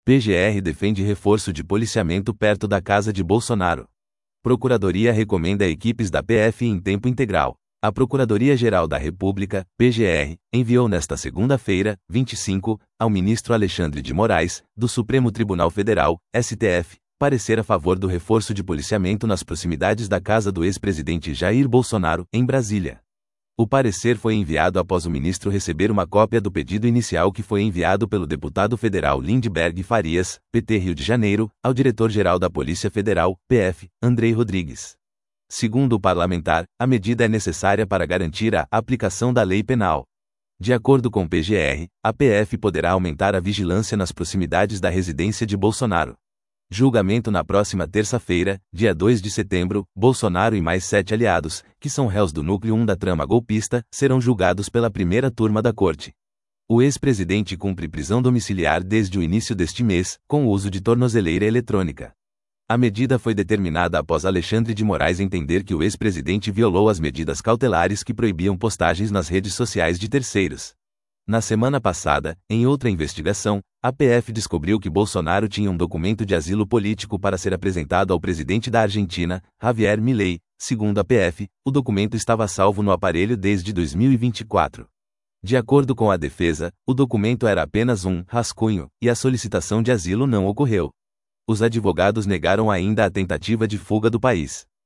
PGR defende reforço de policiamento perto da casa de Bolsonaro. Procuradoria recomenda equipes da PF em tempo integral. A Procuradoria-Geral da República, PGR, enviou nesta segunda-feira, 25, ao ministro Alexandre de Moraes, do Supremo Tribunal Federal, STF, parecer a favor do reforço de policiamento nas proximidades da casa do ex-presidente Jair Bolsonaro, em Brasília. O parecer foi enviado após o ministro receber uma cópia do pedido inicial que foi enviado pelo deputado federal Lindbergh Farias, PT Rio de Janeiro, ao diretor-geral da Polícia Federal, PF, Andrei Rodrigues. Segundo o parlamentar, a medida é necessária para garantir a aplicação da lei penal. De acordo com o PGR, a PF poderá aumentar a vigilância nas proximidades da residência de Bolsonaro. Julgamento na próxima terça-feira, dia 2 de setembro, Bolsonaro e mais 7 aliados, que são réus do núcleo 1 da trama golpista, serão julgados pela primeira turma da corte. O ex-presidente cumpre prisão domiciliar desde o início deste mês, com o uso de tornozeleira eletrônica. A medida foi determinada após Alexandre de Moraes entender que o ex-presidente violou as medidas cautelares que proibiam postagens nas redes sociais de terceiros. Na semana passada, em outra investigação, a PF descobriu que Bolsonaro tinha um documento de asilo político para ser apresentado ao presidente da Argentina, Javier Milei. Segundo a PF, o documento estava salvo no aparelho desde 2024. De acordo com a defesa, o documento era apenas um rascunho, e a solicitação de asilo não ocorreu. Os advogados negaram ainda a tentativa de fuga do país.